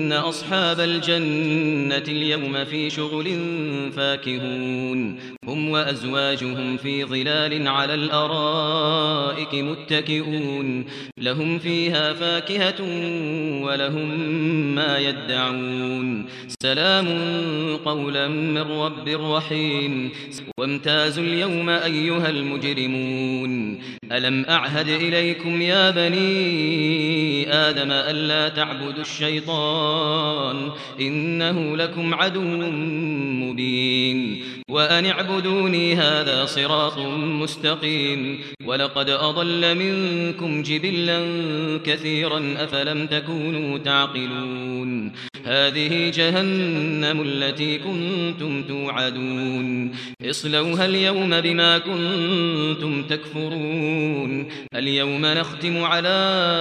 إن أصحاب الجنة اليوم في شغل فاكهون هم وأزواجهم في ظلال على الأرائك متكئون لهم فيها فاكهة ولهم ما يدعون سلام قولا من رب رحيم وامتازوا اليوم أيها المجرمون ألم أعهد إليكم يا بني آدم ألا تعبدوا الشيطان إنه لكم عدو مبين وأن اعبدوني هذا صراط مستقيم ولقد أضل منكم جبلا كثيرا أفلم تكونوا تعقلون هذه جهنم التي كنتم توعدون اصلوها اليوم بما كنتم تكفرون اليوم نختم على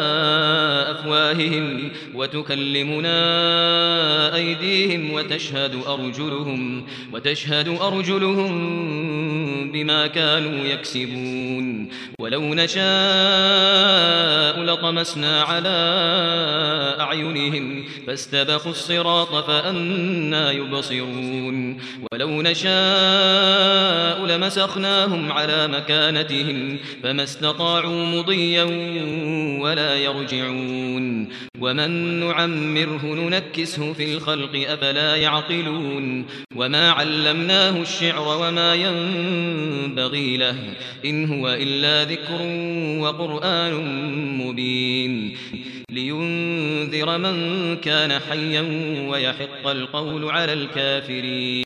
أفواههم وتكلمنا أيديهم وتشهد أرجلهم بما كانوا يكسبون ولو نشاء لطمسنا على أعينهم فاستبقوا الصراط فأنى يبصرون ولو نشاء لمسخناهم على مكانتهم فما استطاعوا مضيا ولا يرجعون ومن نعمره ننكسه في الخلق أفلا يعقلون وما علمناه الشعر وما ينبغي له إن هو إلا ذكر وقرآن مبين لينذر من كان حيا ويحق القول على الكافرين